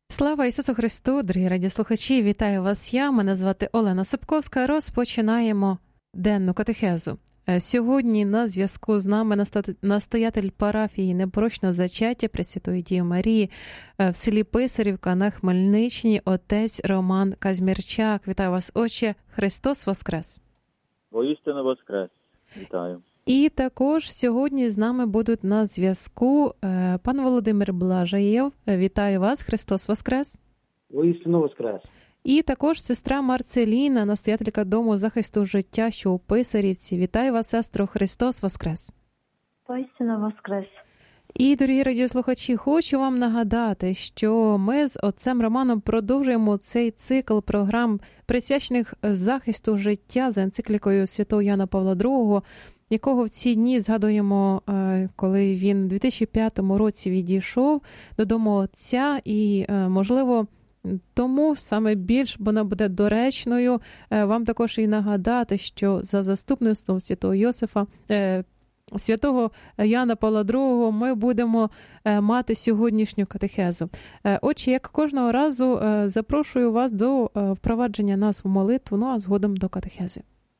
Слава Ісусу Христу, дорогі радіослухачі, вітаю вас я, мене звати Олена Сипковська. Розпочинаємо денну катехезу. Сьогодні на зв'язку з нами настоятель парафії Непорочного зачаття Пресвятої Діви Марії в селі Писарівка на Хмельниччині, отець Роман Казмірчак. Вітаю вас, отче, Христос Воскрес! Воістину Воскрес! Вітаю! І також сьогодні з нами будуть на зв'язку пан Володимир Блажаєв. Вітаю вас, Христос Воскрес! Воістину Воскрес! І також сестра Марцеліна, настоятелька Дому захисту життя, що у Писарівці. Вітаю вас, сестро, Христос Воскрес! Воістину Воскрес! І, дорогі радіослухачі, хочу вам нагадати, що ми з отцем Романом продовжуємо цей цикл програм, присвячених захисту життя за енциклікою святого Яна Павла II, якого в ці дні згадуємо, коли він у 2005 році відійшов додому Отця, і, можливо, тому саме більш вона буде доречною вам також і нагадати, що за заступництвом святого Йосифа, святого Яна Павла II ми будемо мати сьогоднішню катехезу. Отже, як кожного разу, запрошую вас до впровадження нас в молитву, ну а згодом до катехези.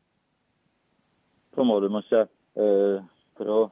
Помолимося про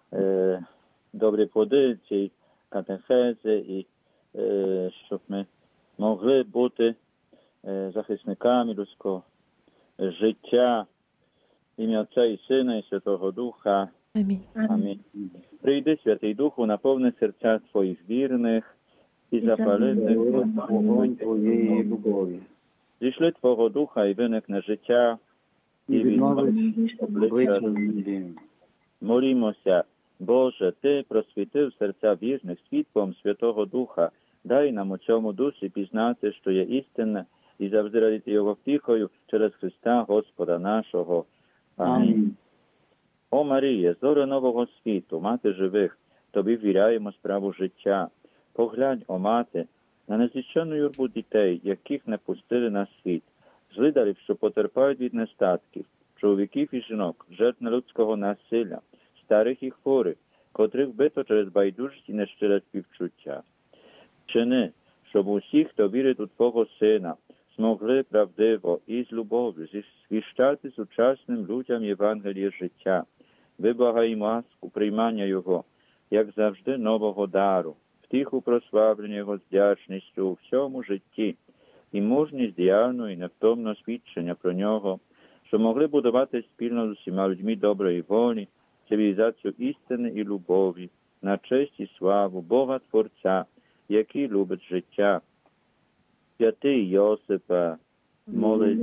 добрі плоди цієї катехези і щоб ми могли бути захисниками людського життя, ім'я Отця і Сина і Святого Духа. Амінь. Амінь. Прийди, Святий Духу, наповни серця Твоїх вірних і запали вогонь Твоєї любові. Зійшли Твого Духа і виникне життя, І відновить обличчя землі. Молімося, Боже, Ти просвітив серця вірних світлом Святого Духа. Дай нам у цьому дусі пізнати, що є істинне, і завжди радіти Його втіхою через Христа Господа нашого. Амінь. О Маріє, зоре нового світу, мати живих, Тобі ввіряємо справу життя. Поглянь, о мати, на незліченну юрбу дітей, яких не пустили на світ, злидарів, що потерпають від нестатків, чоловіків і жінок, жертв нелюдського насилля, старих і хворих, котрих вбито через байдужість і нещире співчуття. Чини, щоб усі, хто вірить у Твого Сина, змогли правдиво і з любов'ю звіщати сучасним людям Євангеліє життя. Виблагаємо ласку приймання Його, як завжди, нового дару, втіху прославлення Його з вдячністю у всьому житті і мужність діяльного і невтомного свідчення про Нього, що могли будувати спільно з усіма людьми доброї волі, цивілізацію істини і любові, на честь і славу Бога Творця, який любить життя. Святий Йосипе, молись.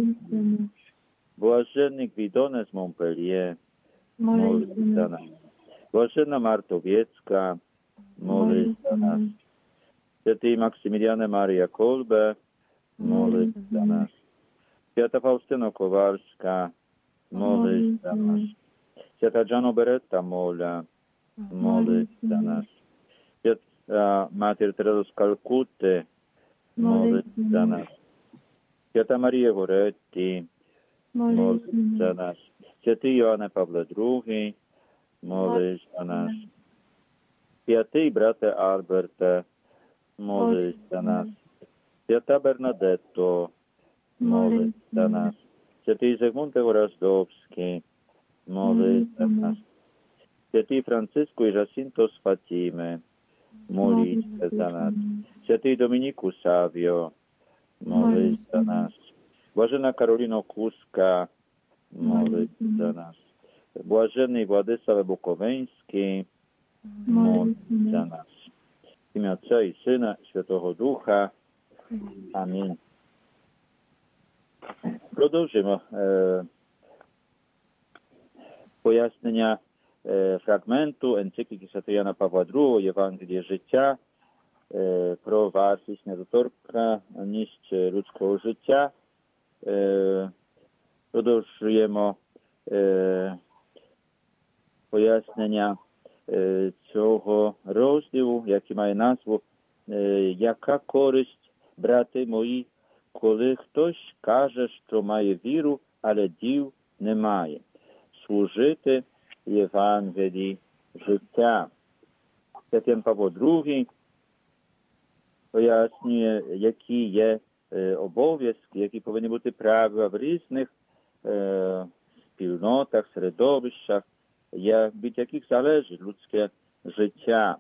Блаженний Гвідоне з Монпельє, молись за нас. Блаженна Мартовєцька, молись за нас. Святий Максиміліане Марія Колбе, молись за нас. Свята Фаустина Коварська, молись за нас. Свята Джано Беретта Моля, молись за нас. Свята Матір Тереза з Калкутти, молись за нас. Свята Марія Горетті, молись за нас. Святий Йоанне Павле II, молись за нас. Святий брате Альберте, молись за нас. Свята Бернадетто, молись за нас. Святий Зигмунте Гораздовський, молись за нас. Святий Франциско і Жасінто з Фатіми, моліться за нас. Святий Домініку Савіо, молись за нас. Блажена Кароліно Куска, молись за нас. Блажений Владиславе Буковинський, молись за нас. Ім'я Отця і Сина, Святого Духа. Амінь. Продовжуємо пояснення фрагменту енцикліки святого Яна Павла II «Євангеліє життя» про вартість, недоторканність людського життя. Продовжуємо пояснення цього розділу, який має назву «Яка користь, брати мої, коли хтось каже, що має віру, але діл немає? Служити Євангелії життя». Святий Павло II пояснює, які є обов'язки, які повинні бути права в різних спільнотах, середовищах, від яких залежить людське життя.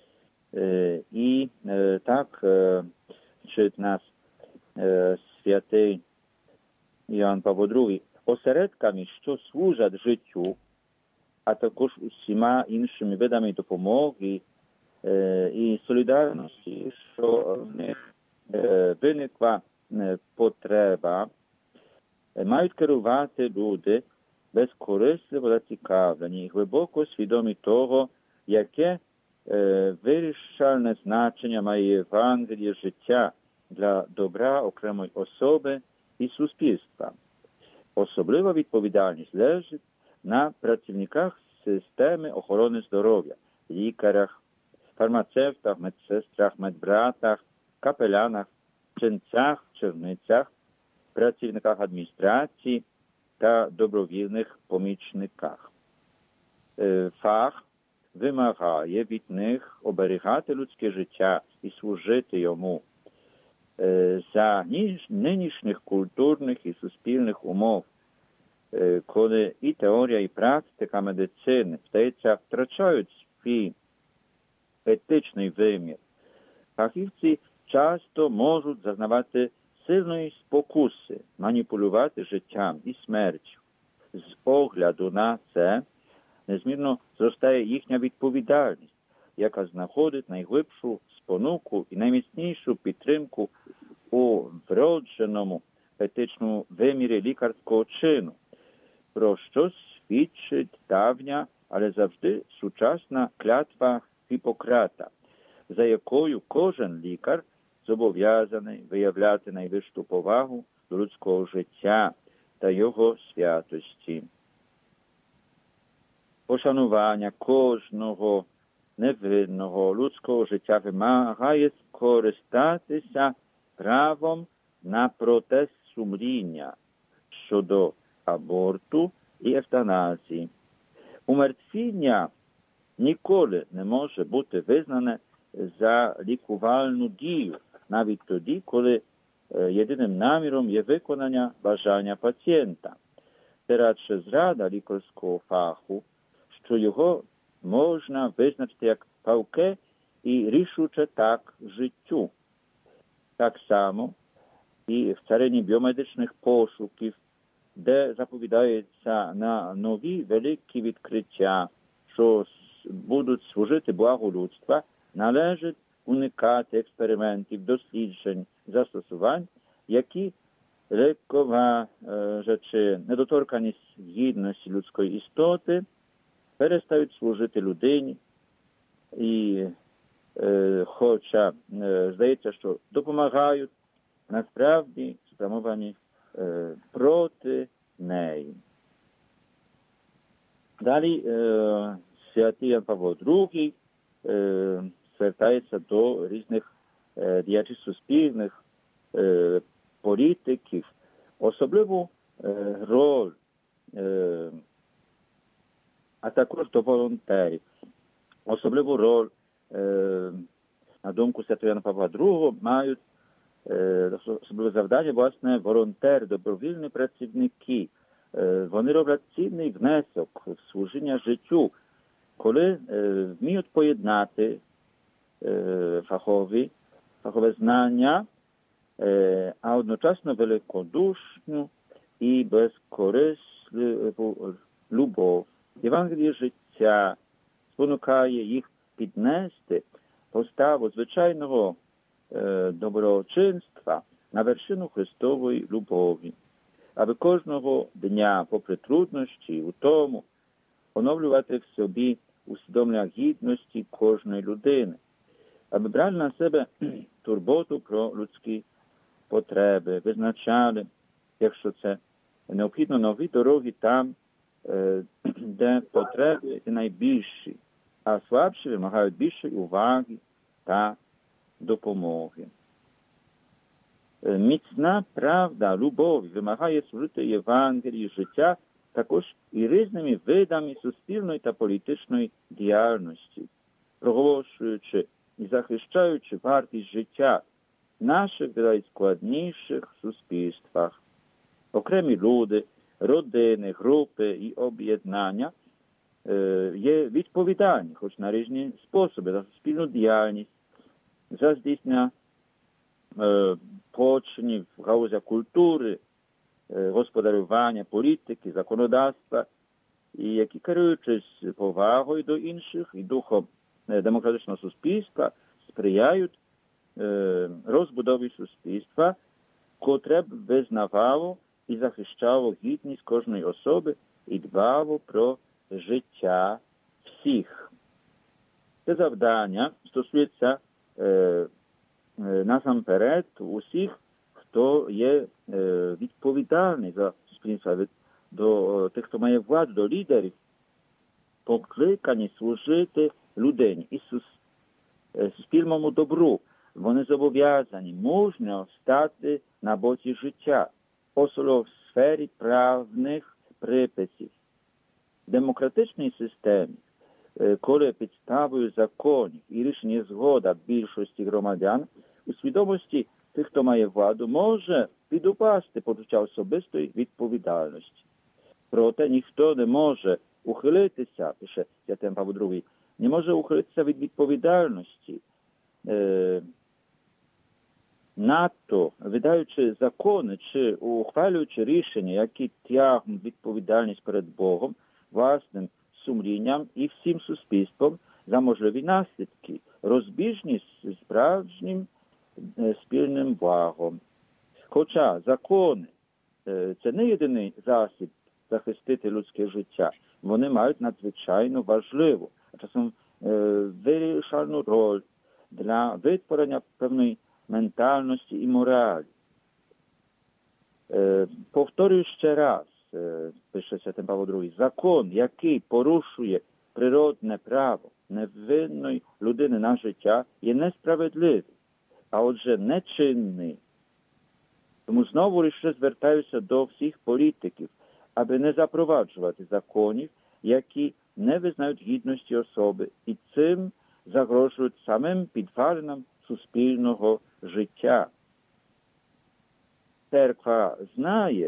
І так вчить нас святий Іоанн Павло II, осередками, що служать життю, а також усіма іншими видами допомоги і солідарності, що в них виникла потреба, мають керувати люди безкорисливо зацікавлені і глибоко свідомі того, яке вирішальне значення має Євангеліє життя для добра окремої особи і суспільства. Особлива відповідальність лежить на працівниках системи охорони здоров'я, лікарях, фармацевтах, медсестрах, медбратах, капелянах, ченцях, черницях, працівниках адміністрації та добровільних помічниках. Фах вимагає від них оберігати людське життя і служити йому. За нинішніх культурних і суспільних умов, коли і теорія, і практика медицини, здається, втрачають свій етичний вимір, фахівці часто можуть зазнавати сильної спокуси, маніпулювати життям і смертю. З огляду на це незмірно зростає їхня відповідальність, яка знаходить найглибшу спонуку і найміцнішу підтримку у вродженому етичному вимірі лікарського чину, про що свідчить давня, але завжди сучасна клятва Гіппократа, за якою кожен лікар зобов'язаний виявляти найвищу повагу до людського життя та його святості. Пошанування кожного невинного людського життя вимагає скористатися правом на протест сумління щодо аборту і евтаназії. Умертвіння ніколи не може бути визнане за лікувальну дію, навіть тоді, коли єдиним наміром є виконання бажання пацієнта. Це радше зрада лікарського фаху, що його можна визначити як палке і рішуче так життю. Так само і в царині біомедичних пошуків, де заповідається на нові великі відкриття, що будуть служити благу людства, належить уникати експериментів, досліджень, застосувань, які легковажачи недоторканість гідності людської істоти, перестають служити людині і, хоча здається, що допомагають, насправді спрямовані проти неї. Далі святий Іоанн Павло II звертається до різних діячів суспільних, політиків, особливу роль, а також до волонтерів. Особливу роль, на думку святого Іоанна Павла II, мають особливе завдання, власне, волонтери, добровільні працівники. Вони роблять цінний внесок в служіння життю, коли вміють поєднати фахове знання, а одночасно великодушну і безкорисливу любов. Євангеліє життя спонукає їх піднести поставу звичайного доброчинства на вершину Христової любові, аби кожного дня, попри труднощі, утому, оновлювати в собі усвідомлення гідності кожної людини, аби брали на себе турботу про людські потреби, визначали, якщо це необхідно, нові дороги там, де потреби найбільші, а слабші вимагають більшої уваги та допомоги. Міцна правда любові вимагає служити Євангелії життя також і різними видами суспільної та політичної діяльності, проголошуючи і захищаючи вартість життя в наших найскладніших суспільствах. Окремі люди, родини, групи і об'єднання є відповідальні, хоч на різні способи, за спільну діяльність, за здійснення починів в галузях культури, господарювання, політики, законодавства, і які, керуючись повагою до інших і духом демократичного суспільства, сприяють розбудові суспільства, котре б визнавало і захищало гідність кожної особи і дбало про життя всіх. Це завдання стосується насамперед усіх, хто є відповідальний за суспільство, до тих, хто має владу, до лідерів, покликані служити людині і суспільному добру. Вони зобов'язані мужньо стати на боці життя, особливо в сфері правних приписів. В демократичній системі, коли підставою законів і рішень є згода більшості громадян, у свідомості тих, хто має владу, може підупасти почуття особистої відповідальності. Проте ніхто не може ухилитися, пише Святий Павло II, не може ухилитися від відповідальності, надто видаючи закони чи ухвалюючи рішення, які тягнуть відповідальність перед Богом, власним сумлінням і всім суспільством за можливі наслідки, розбіжність з справжнім спільним благом. Хоча закони це не єдиний засіб захистити людське життя, вони мають надзвичайно важливу, а часом вирішальну роль для витворення певної ментальності і моралі. Повторюю ще раз, пише Святий Павло II, закон, який порушує природне право невинної людини на життя, є несправедливий, а отже нечинний. Тому знову ще звертаюся до всіх політиків, аби не запроваджувати законів, які не визнають гідності особи і цим загрожують самим підвалинам суспільного життя. Церква знає,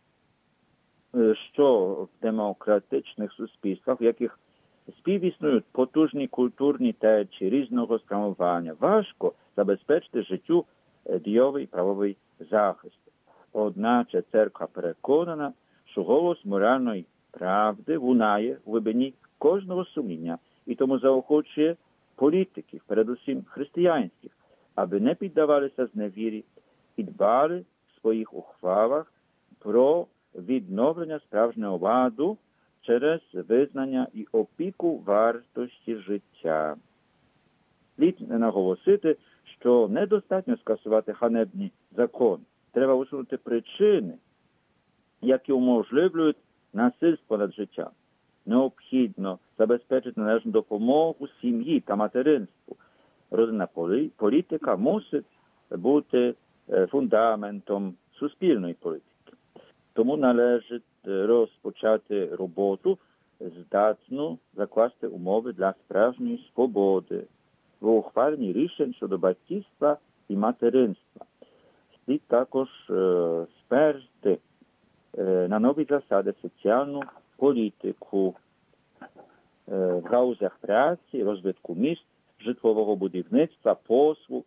що в демократичних суспільствах, в яких співіснують потужні культурні течії різного спрямування, важко забезпечити життю дійовий правовий захист. Одначе церква переконана, що голос моральної правди лунає в глибині кожного сумління і тому заохочує політиків, передусім християнських, аби не піддавалися зневірі і дбали в своїх ухвалах про відновлення справжнього ладу через визнання і опіку вартості життя. Слід наголосити, що недостатньо скасувати ганебні закони. Треба усунути причини, які уможливлюють насильство над життям. Необхідно забезпечити належну допомогу сім'ї та материнству. Родинна політика мусить бути фундаментом суспільної політики. Тому належить розпочати роботу, здатну закласти умови для справжньої свободи в ухваленні рішень щодо батьківства і материнства. Слід також сперти на нові засади соціальну політику в галузях праці, розвитку міст, житлового будівництва, послуг,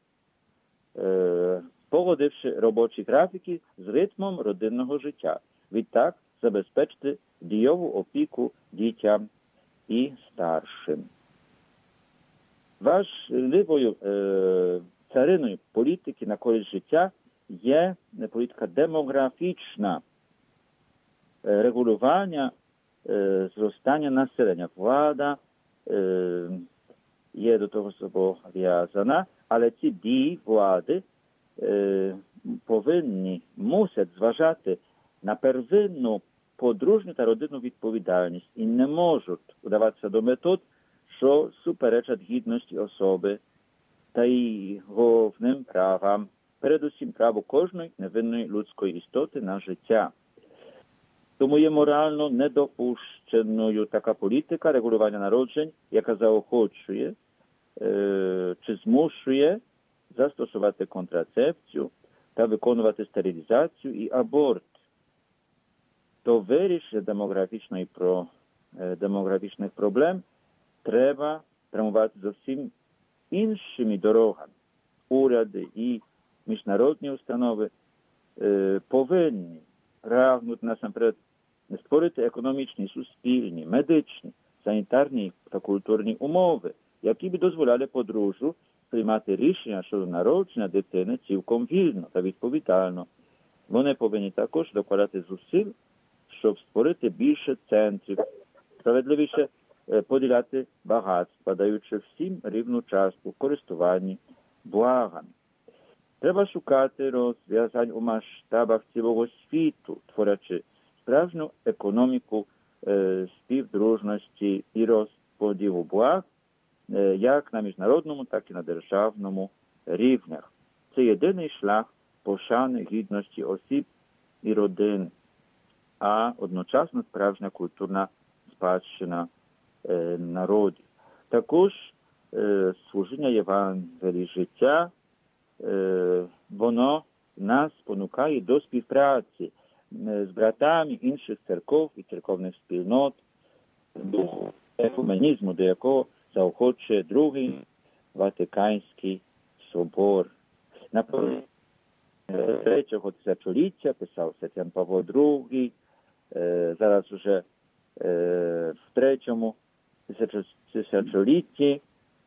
погодивши робочі графіки з ритмом родинного життя. Відтак забезпечити дійову опіку дітям і старшим. Важливою цариною політики на користь життя є політика демографічна, регулювання зростання населення. Влада є до того зобов'язана, але ці дії влади мусять зважати на первинну подружню та родинну відповідальність і не можуть вдаватися до метод, що суперечать гідності особи та її головним правам, передусім право кожної невинної людської істоти на життя. Тому є морально недопущеною така політика регулювання народжень, яка заохочує чи змушує застосувати контрацепцію та виконувати стерилізацію і аборт, то вирішення демографічних проблем треба прямувати зовсім іншими дорогами. Уряди і міжнародні установи повинні реагувати насамперед створити економічні, суспільні, медичні, санітарні та культурні умови, які б дозволяли подружжю приймати рішення щодо народження дитини цілком вільно та відповідально. Вони повинні також докладати зусиль, щоб створити більше центрів, справедливіше поділяти багатства, даючи всім рівну частку в користуванні благами. Треба шукати розв'язань у масштабах цілого світу, творячи справжню економіку співдружності і розподілу благ, як на міжнародному, так і на державному рівнях. Це єдиний шлях пошани гідності осіб і родин, а одночасно справжня культурна спадщина народів. Також служіння Євангелії життя, воно нас спонукає до співпраці з братами інших церков і церковних спільнот, до екуменізму, до якого заохочує Другий Ватиканський собор. Наприклад, третього тисячоліття писав Святий Павло II, зараз вже в третьому тисячолітті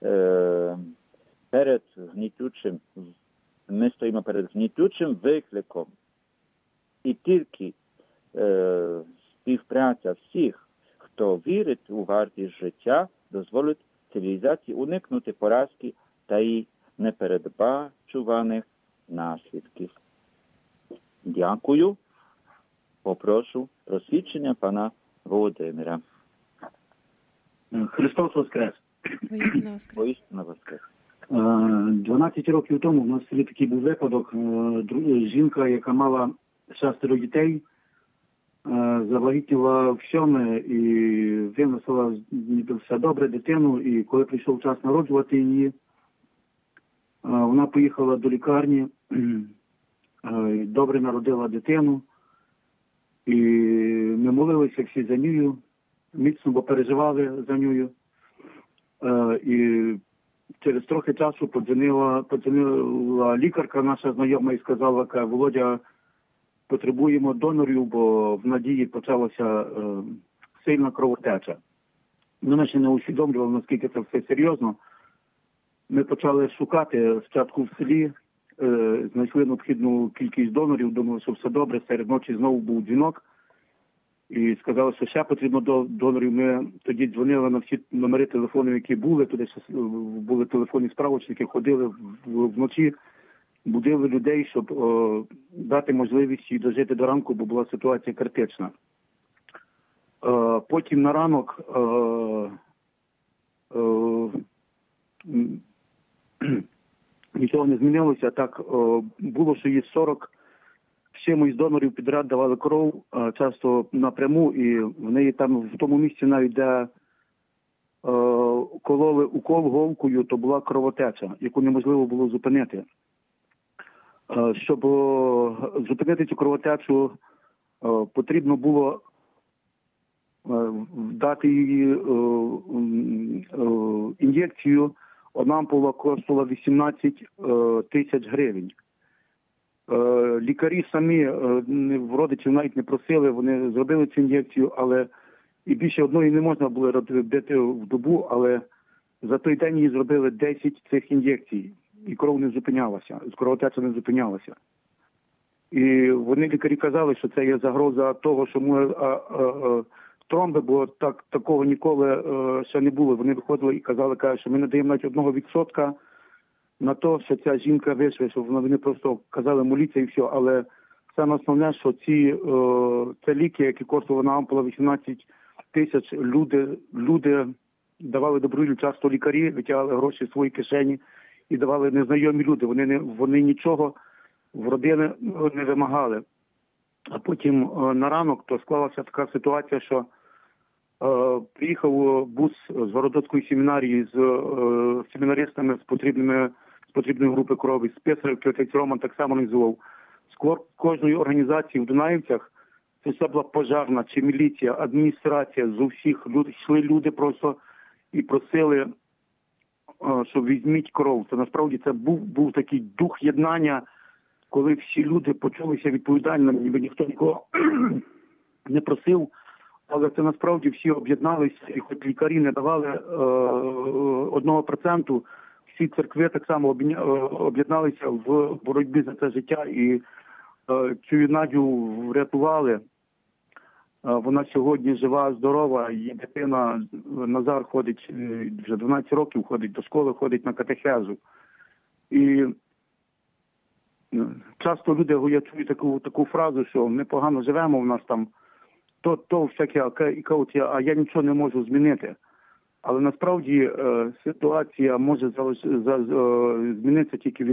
ми стоїмо перед гнітючим викликом. І тільки співпраця всіх, хто вірить у вартість життя, дозволить цивілізації уникнути поразки та її непередбачуваних наслідків. Дякую. Попрошу про свідчення пана Володимира. Христос Воскрес! Воістину воскрес. Воістину воскрес. 12 років тому в нас в селі такий був випадок. Жінка, яка мала 6 дітей, завагітніла в 7 і виносила ніби все добре дитину. І коли прийшов час народжувати її, вона поїхала до лікарні, добре народила дитину. І ми молилися всі за нею, міцно, бо переживали за нею. І через трохи часу подзвонила лікарка наша знайома і сказала, каже: Володя, потребуємо донорів, бо в Надії почалася сильна кровотеча. Ми ще не усвідомлювали, наскільки це все серйозно. Ми почали шукати спочатку в селі, знайшли необхідну кількість донорів, думали, що все добре. Серед ночі знову був дзвінок і сказали, що ще потрібно донорів. Ми тоді дзвонили на всі номери телефонів, які були. Туди ще були телефонні справочники, ходили вночі, будили людей, щоб дати можливість їй дожити до ранку, бо була ситуація критична. Потім на ранок нічого не змінилося. Так було, що їй 40 чимось донорів підряд давали кров, часто напряму, і в неї там в тому місці навіть, де кололи укол голкою, то була кровотеча, яку неможливо було зупинити. Щоб зупинити цю кровотечу, потрібно було дати їй ін'єкцію. Одна ампула коштувала 18 тисяч гривень. Лікарі самі в родичів навіть не просили, вони зробили цю ін'єкцію, але і більше одної не можна було робити в добу, але за той день їй зробили 10 цих ін'єкцій, і кров не зупинялася, кровотеча не зупинялася. І вони, лікарі, казали, що це є загроза того, що може тромби, бо такого ніколи ще не було. Вони виходили і казали, що ми не даємо навіть 1% на те, що ця жінка виживе, що вони просто казали моліться і все. Але саме основне, що це ліки, які коштували на ампула 18 тисяч, люди давали добровільно, часто лікарі витягали гроші в свої кишені і давали незнайомі люди. Вони нічого в родини не вимагали. А потім на ранок то склалася така ситуація, що приїхав бус з Городоцької семінарії з семінаристами з потрібної групи крові. Список отець Роман так само організував. З кожної організації в Дунаївцях, це все була пожарна, чи міліція, адміністрація, з усіх йшли люди просто і просили, що візьміть кров. Це насправді це був такий дух єднання, коли всі люди почулися відповідально, ніби ніхто нікого не просив, але це насправді всі об'єдналися, і хоч лікарі не давали 1%, всі церкви так само об'єдналися в боротьбі за це життя і цю Надю врятували. Вона сьогодні жива, здорова, її дитина Назар ходить, вже 12 років ходить до школи, ходить на катехезу. І часто люди, я чую таку фразу, що ми погано живемо, у нас там то всяке, і кажуть, а я нічого не можу змінити. Але насправді ситуація може змінитися тільки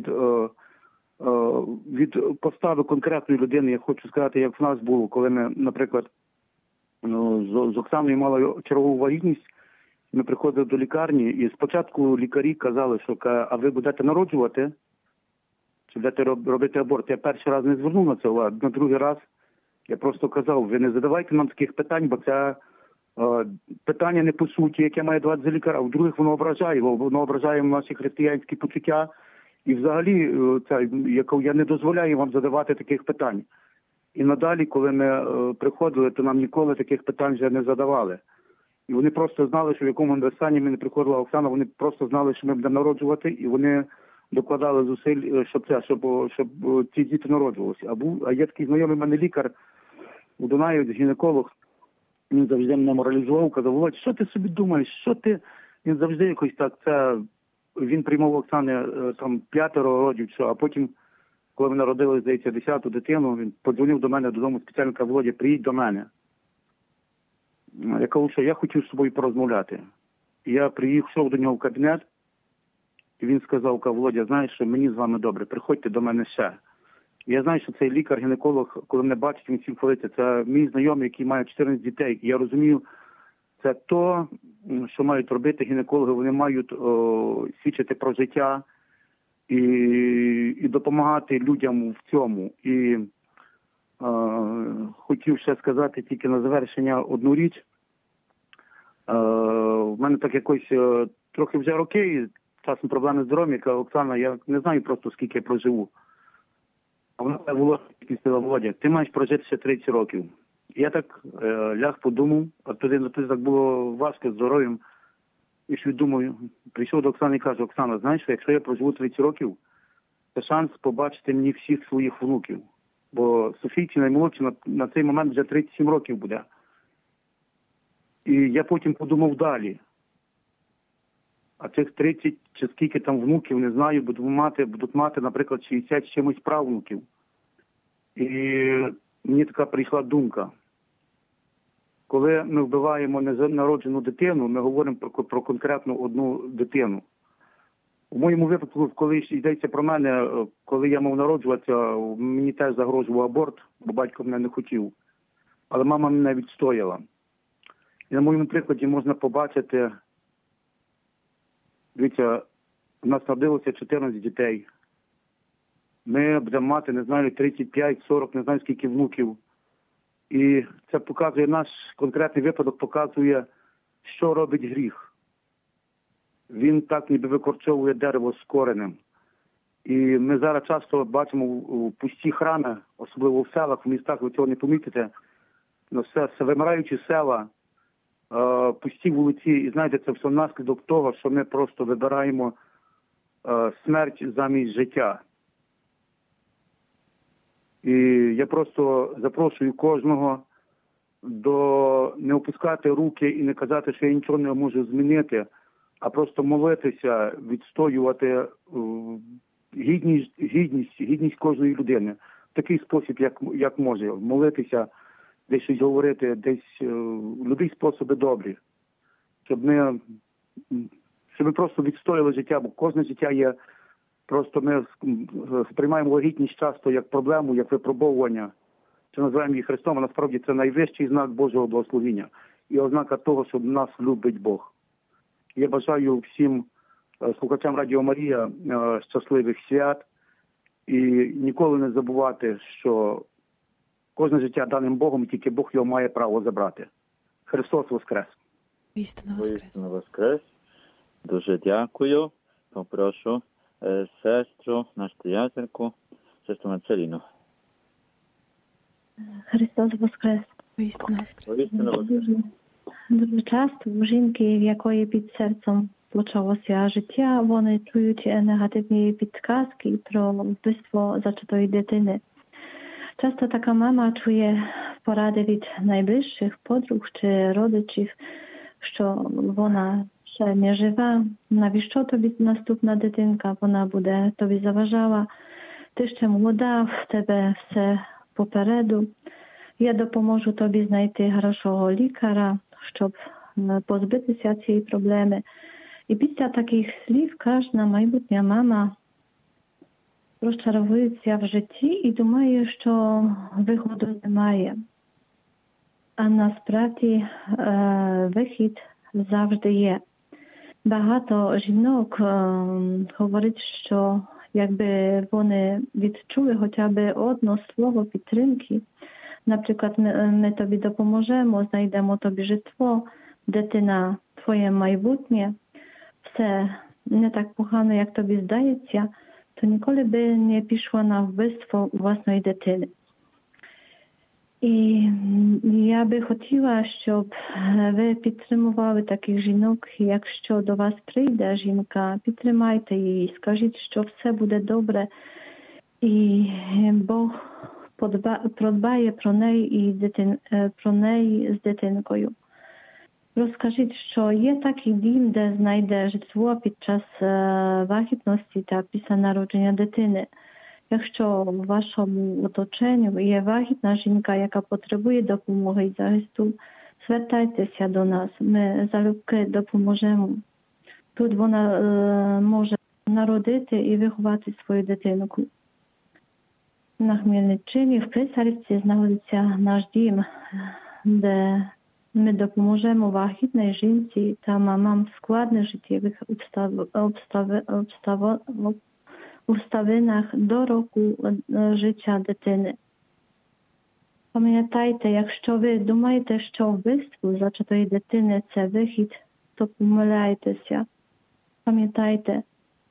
від постави конкретної людини. Я хочу сказати, як в нас було, коли ми, наприклад, з Оксаною мали чергову вагітність, ми приходили до лікарні, і спочатку лікарі казали, що а ви будете народжувати, чи будете робити аборт. Я перший раз не звернув на це увагу, на другий раз я просто казав, ви не задавайте нам таких питань, бо це питання не по суті, яке має давати за лікар, а в других воно ображає наші християнські почуття. І взагалі я не дозволяю вам задавати таких питань. І надалі, коли ми приходили, то нам ніколи таких питань вже не задавали. І вони просто знали, що в якому стані мене приходила Оксана, вони просто знали, що ми будемо народжувати, і вони докладали зусиль, щоб ці діти народжувалися. А є такий знайомий мене лікар у Дунаєві, гінеколог, він завжди мене моралізував, казав, Володь, що ти собі думаєш, що ти? Він завжди якось так, він приймав Оксани там 5 родів, а потім, коли ми народили, здається, 10-ту дитину, він подзвонив до мене додому спеціально, казав, Володя, приїдь до мене. Я кажу, що я хотів з собою порозмовляти. Я приїхав до нього в кабінет, і він сказав, Володя, знаєш, що мені з вами добре, приходьте до мене ще. Я знаю, що цей лікар-гінеколог, коли мене бачить, він всім хвалиться. Це мій знайомий, який має 14 дітей. І я розумію, це то, що мають робити гінекологи. Вони мають свідчити про життя і допомагати людям в цьому. І хотів ще сказати тільки на завершення одну річ. В мене так якось трохи вже роки, часом проблеми з здоров'ям, яка Оксана, я не знаю просто, скільки я проживу. А вона сказала, Володя, ти маєш прожити ще 30 років. І я так ляг подумав, а тоді так було важко з здоров'ям. І що думаю, прийшов до Оксани і кажу, Оксана, знаєш, якщо я проживу 30 років, це шанс побачити мені всіх своїх внуків. Бо Софійці наймолодші на цей момент вже 37 років буде. І я потім подумав далі. А цих 30 чи скільки там внуків, не знаю, будуть мати, наприклад, 60 чимось правнуків. І мені така прийшла думка. Коли ми вбиваємо ненароджену дитину, ми говоримо про конкретну одну дитину. У моєму випадку, коли йдеться про мене, коли я мав народжуватися, мені теж загрожував аборт, бо батько мене не хотів. Але мама мене відстояла. І на моєму прикладі можна побачити, дивіться, у нас народилося 14 дітей. Ми будемо мати, не знаю, 35, 40, не знаю скільки внуків. І це показує, наш конкретний випадок показує, що робить гріх. Він так ніби викорчовує дерево з коренем. І ми зараз часто бачимо пусті храми, особливо в селах, в містах, ви цього не помітите. Все вимираючі села, пусті вулиці. І знаєте, це все наслідок того, що ми просто вибираємо смерть замість життя. І я просто запрошую кожного не опускати руки і не казати, що я нічого не можу змінити, а просто молитися, відстоювати гідність кожної людини. В такий спосіб, як може. Молитися, десь щось говорити, десь любі способи добрі. Щоб ми просто відстояли життя, бо кожне життя є. Просто ми сприймаємо вагітність часто як проблему, як випробовування. Це називаємо її Христом, а насправді це найвищий знак Божого благословіння. і ознака того, що нас любить Бог. Я бажаю всім слухачам Радіо Марія щасливих свят і ніколи не забувати, що кожне життя даним Богом, і тільки Бог його має право забрати. Христос Воскрес! Істинно воскрес! Істинно воскрес! Дуже дякую. Попрошу сестру, настоятельку, сестру Марцеліну. Христос Воскрес! Істинно воскрес! Істинно воскрес! Дуже часто у жінки, в якої під серцем почалося життя, вони чують негативні підказки про вбивство зачатої дитини. Часто така мама чує поради від найближчих подруг чи родичів, що вона ще не жива, навіщо тобі наступна дитинка, вона буде тобі заважала, ти ще молода, в тебе все попереду, я допоможу тобі знайти хорошого лікаря, щоб позбитися цієї проблеми. І після таких слів кожна майбутня мама розчаровується в житті і думає, що виходу немає. А насправді вихід завжди є. Багато жінок говорить, що якби вони відчули хоча б одне слово підтримки, наприклад, ми тобі допоможемо, знайдемо тобі житло, дитина твоє майбутнє, все не так погано, як тобі здається, то ніколи би не пішла на вбивство власної дитини. І я би хотіла, щоб ви підтримували таких жінок, якщо до вас прийде жінка, підтримайте її, скажіть, що все буде добре, і Бог подбає про неї і про неї з дитинкою. Розкажіть, що є такий дім, де знайде житло під час вагітності та після народження дитини. Якщо в вашому оточенні є вагітна жінка, яка потребує допомоги і захисту, звертайтеся до нас, ми залюбки допоможемо. Тут вона може народити і виховати свою дитинку. На Хмельниччині в Писарівці знаходиться наш дім, де ми допоможемо вагітній жінці та мамам в складних життєвих обставинах до року життя дитини. Пам'ятайте, якщо ви думаєте, що вбивство зачатої дитини – це вихід, то помиляєтеся. Пам'ятайте,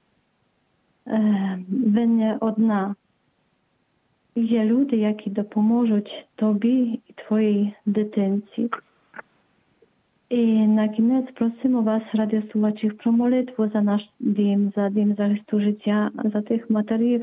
ви не одна. Є люди, які допоможуть тобі і твоїй дитинці. І на кінець просимо вас, радіослухачів, про молитву за наш дім, за дім захисту життя, за тих матерів,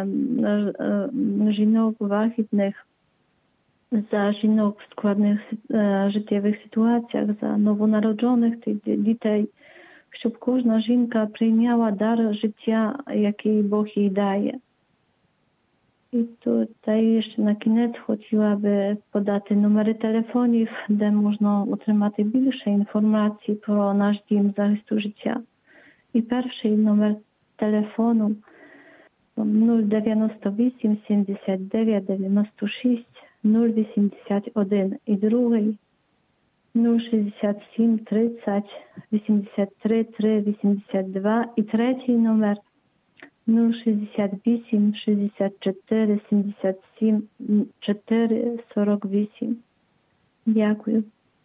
жінок вагітних, за жінок в складних життєвих ситуаціях, за новонароджених дітей, щоб кожна жінка прийняла дар життя, який Бог їй дає. І тут ще на кінець хотіла би подати номери телефонів, де можна отримати більше інформації про наш дім захисту життя. І перший номер телефону 098 79 96 081 і другий 067 30 83 382 і третій номер 068 64 77 4 48. Дякую.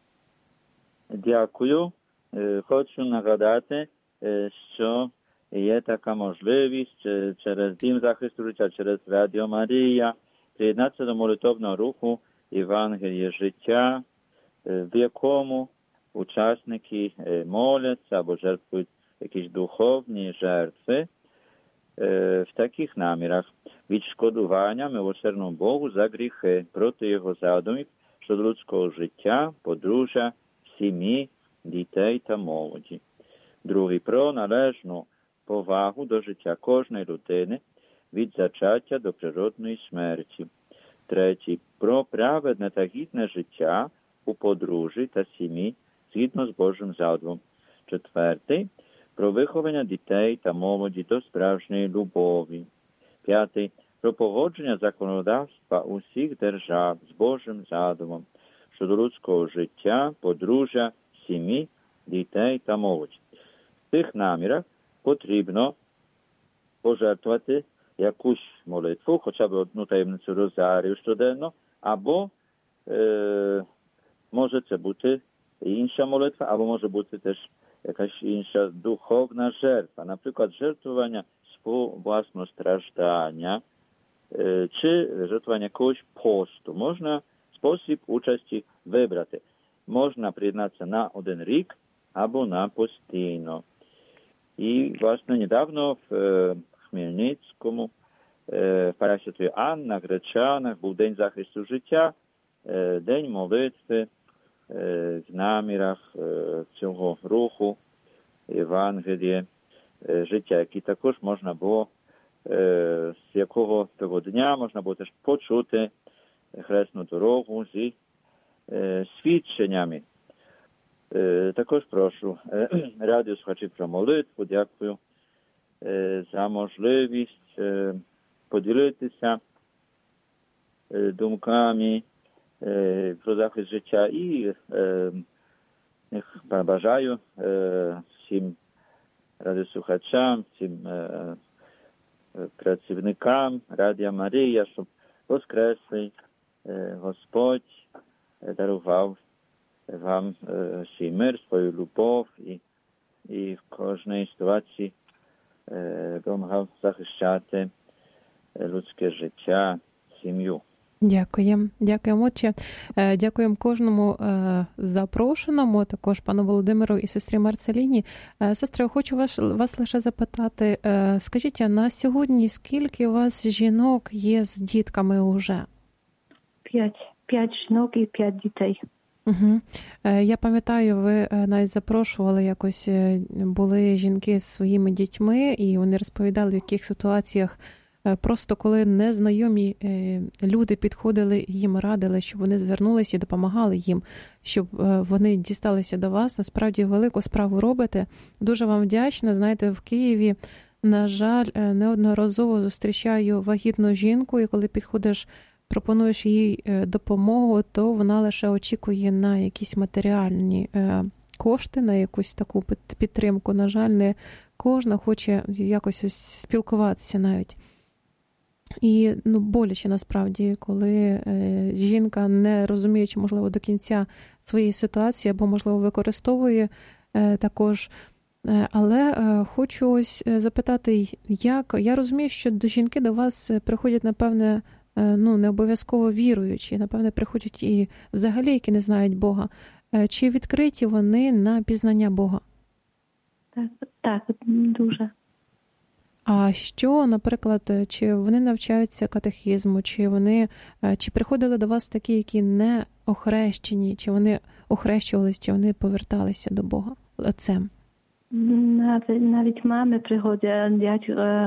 Дякую. Хочу нагадати, що є така можливість через Дім захисту життя, через Радіо Марія приєднатися до молитовного руху Євангеліє життя, в якому учасники моляться або жертвують якісь духовні жертви в таких намірах: відшкодування милосердному Богу за гріхи проти його задумів щодо людського життя, подружжя, сім'ї, дітей та молоді. Другий – про належну повагу до життя кожної людини від зачаття до природної смерті. Третій – про праведне та гідне життя у подружжі та сім'ї згідно з Божим задумом. Четвертий – про виховання дітей та молоді до справжньої любові. П'ятий – про погодження законодавства усіх держав з Божим задумом, щодо людського життя, подружжя, сім'ї, дітей та молоді. В цих намірах потрібно пожертвувати якусь молитву, хоча б одну таємницю розарію щоденно, або може це бути інша молитва, або може бути теж якась інша духовна жертва, наприклад, жертвування свого власного страждання, чи жертвування якогось посту. Можна спосіб участі вибрати. Можна приєднатися на 1 рік або на постійно. І, власне, недавно в Хмельницькому, в парі Святої Анни, в Гречанах, був День захисту життя, День молитви в намірах цього руху Євангелія життя, який також можна було, з якого того дня можна було теж почути хресну дорогу зі свідченнями. Також прошу радіослухачів про молитву. Дякую за можливість поділитися думками про захист життя і бажаю всім радіослухачам, всім працівникам Радіо Марія, щоб Воскреслий Господь дарував вам свій мир, свою любов і в кожній ситуації допомагав захищати людське життя, сім'ю. Дякуємо. Дякуємо, отче. Дякуємо кожному запрошеному, також пану Володимиру і сестрі Марцеліні. Сестри, хочу вас лише запитати, скажіть, на сьогодні скільки у вас жінок є з дітками уже? 5 жінок і 5 дітей. Угу. Я пам'ятаю, ви навіть запрошували якось, були жінки з своїми дітьми, і вони розповідали, в яких ситуаціях просто коли незнайомі люди підходили, їм радили, щоб вони звернулися і допомагали їм, щоб вони дісталися до вас. Насправді велику справу робите. Дуже вам вдячна. Знаєте, в Києві, на жаль, неодноразово зустрічаю вагітну жінку, і коли підходиш, пропонуєш їй допомогу, то вона лише очікує на якісь матеріальні кошти, на якусь таку підтримку. На жаль, не кожна хоче якось спілкуватися навіть. І боляче насправді, коли жінка, не розуміючи, можливо, до кінця своєї ситуації, або, можливо, використовує також. Але хочу ось запитати, як? Я розумію, що до жінки до вас приходять, напевне, не обов'язково віруючі, напевне, приходять і взагалі, які не знають Бога. Чи відкриті вони на пізнання Бога? Так, дуже. А що, наприклад, чи вони навчаються катехизму, чи приходили до вас такі, які не охрещені, чи вони охрещувались, чи вони поверталися до Бога отцем? Навіть мами приходять,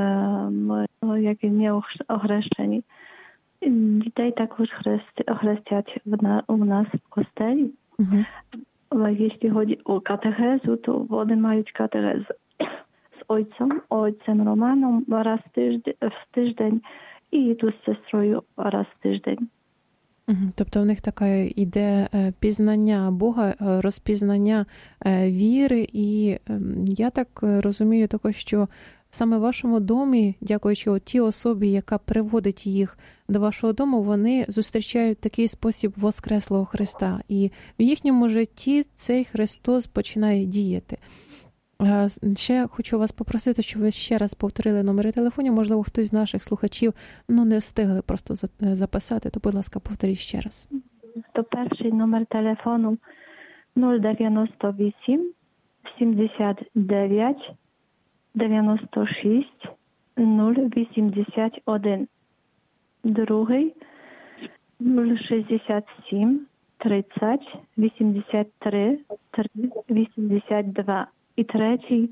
які не охрещені. Дітей також охрестять у нас в костелі. Угу. Якщо chodzi o katechezу, то вони мають катехез з отцем Романом раз в тиждень і йдуть з сестрою раз в тиждень. Тобто в них така іде пізнання Бога, розпізнання віри, і я так розумію також, що саме в вашому домі, дякуючи тій особі, яка приводить їх до вашого дому, вони зустрічають такий спосіб Воскреслого Христа. І в їхньому житті цей Христос починає діяти. Ще хочу вас попросити, щоб ви ще раз повторили номери телефонів. Можливо, хтось з наших слухачів не встигли просто записати, то, будь ласка, повторіть ще раз. То перший номер телефону 098 79 96 081. Другий 067 30 83 82. І третій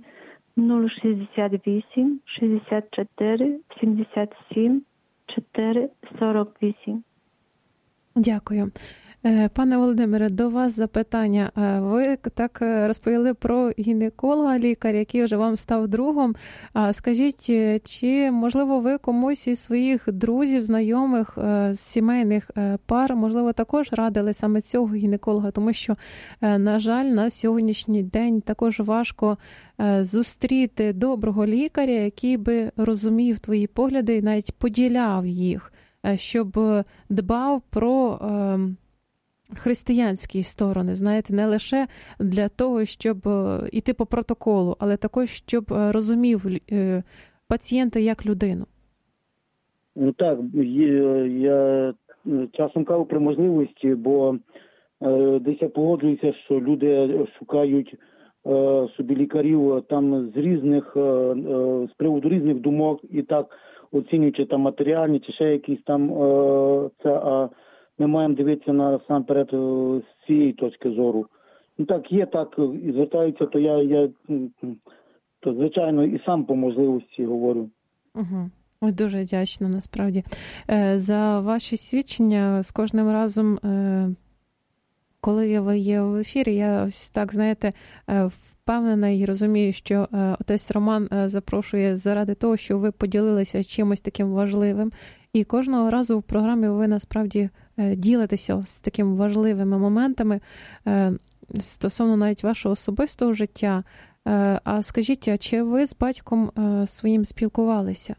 068 64 77 4 48. Дякую. Пане Володимире, до вас запитання. Ви так розповіли про гінеколога-лікаря, який вже вам став другом. Скажіть, чи, можливо, ви комусь із своїх друзів, знайомих, сімейних пар, можливо, також радили саме цього гінеколога? Тому що, на жаль, на сьогоднішній день також важко зустріти доброго лікаря, який би розумів твої погляди і навіть поділяв їх, щоб дбав про християнські сторони, знаєте, не лише для того, щоб іти по протоколу, але також, щоб розумів пацієнта як людину. Ну так, я часом кажу при можливості, бо десь я погоджуюся, що люди шукають собі лікарів там з різних, з приводу різних думок і так оцінюючи там матеріальні чи ще якісь там це, ми маємо дивитися насамперед з цієї точки зору. Ну так, є так, і звертаються, то я то, звичайно, і сам по можливості говорю. Угу. Дуже вдячна, насправді. За ваші свідчення з кожним разом, коли ви є в ефірі, я ось так, знаєте, впевнена і розумію, що отець Роман запрошує заради того, що ви поділилися чимось таким важливим. І кожного разу в програмі ви насправді ділитеся з такими важливими моментами стосовно навіть вашого особистого життя. А скажіть, а чи ви з батьком своїм спілкувалися?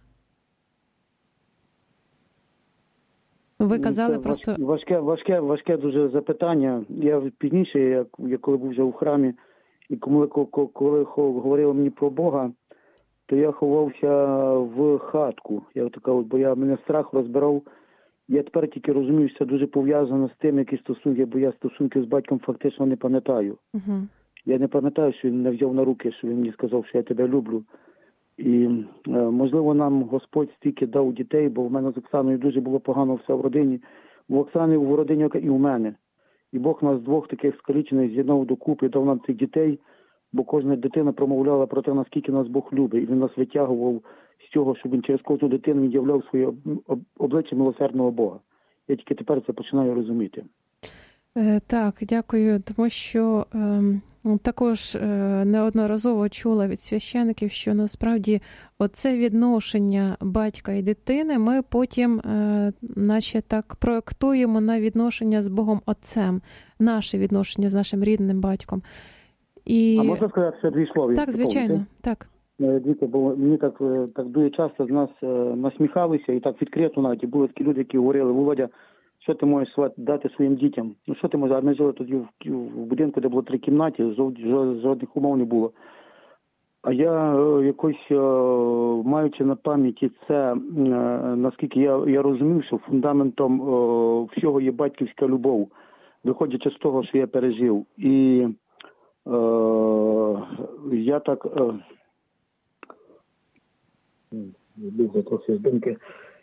Ви казали просто... Важке дуже запитання. Я пізніше, я коли був вже у храмі, і коли говорили мені про Бога, то я ховався в хатку. Я така, бо мене страх розбирав. Я тепер тільки розумію, що це дуже пов'язано з тим, які стосунки, бо я стосунки з батьком фактично не пам'ятаю. Uh-huh. Я не пам'ятаю, що він мене взяв на руки, що він мені сказав, що я тебе люблю. І, можливо, нам Господь стільки дав дітей, бо в мене з Оксаною дуже було погано все в родині. В Оксани в родині і в мене. І Бог нас двох таких скалічених з'єднав докупи, дав нам цих дітей, бо кожна дитина промовляла про те, наскільки нас Бог любить. І він нас витягував з цього, щоб він через кожну дитину являв своє обличчя милосердного Бога. Я тільки тепер це починаю розуміти. Так, дякую, тому що також неодноразово чула від священиків, що насправді оце відношення батька і дитини ми потім наче так проєктуємо на відношення з Богом Отцем, наше відношення з нашим рідним батьком. І... А можна сказати ще дві слова? Так, звичайно, так. Дивіться, бо мені так дуже часто з нас насміхалися і так відкрито навіть. Були такі люди, які говорили: Володя, що ти можеш дати своїм дітям? Ну що ти можеш? А ми жили тоді в будинку, де було 3 кімнати, жодних умов не було. А я якось, маючи на пам'яті це, наскільки я розумів, що фундаментом всього є батьківська любов, виходячи з того, що я пережив. І я так... трохи з думки.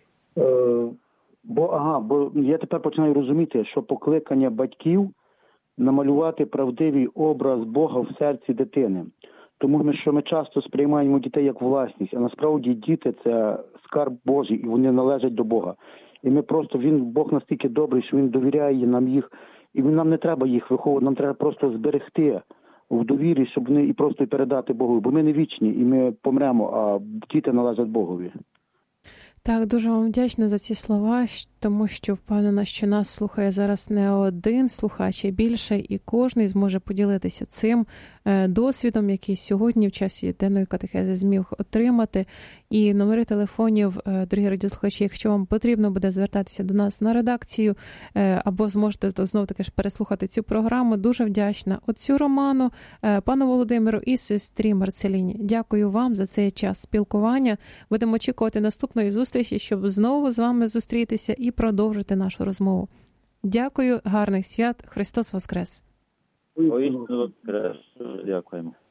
Бо я тепер починаю розуміти, що покликання батьків намалювати правдивий образ Бога в серці дитини. Тому що ми часто сприймаємо дітей як власність, а насправді діти – це скарб Божий, і вони належать до Бога. І ми просто, Бог настільки добрий, що він довіряє нам їх, і нам не треба їх виховувати, нам треба просто зберегти в довірі, щоб вони і просто передати Богу. Бо ми не вічні, і ми помремо, а діти належать Богові. Так, дуже вам вдячна за ці слова, тому що впевнена, що нас слухає зараз не один слухач, а більше, і кожний зможе поділитися цим досвідом, який сьогодні в часі денної катехези зміг отримати. І номери телефонів, дорогі радіослухачі, якщо вам потрібно буде звертатися до нас на редакцію, або зможете знову-таки ж переслухати цю програму, дуже вдячна отцю Роману, пану Володимиру і сестрі Марцеліні. Дякую вам за цей час спілкування. Будемо очікувати наступної зустрічі, щоб знову з вами зустрітися і продовжити нашу розмову. Дякую, гарних свят. Христос Воскрес! Воістину Воскрес! Дякуємо.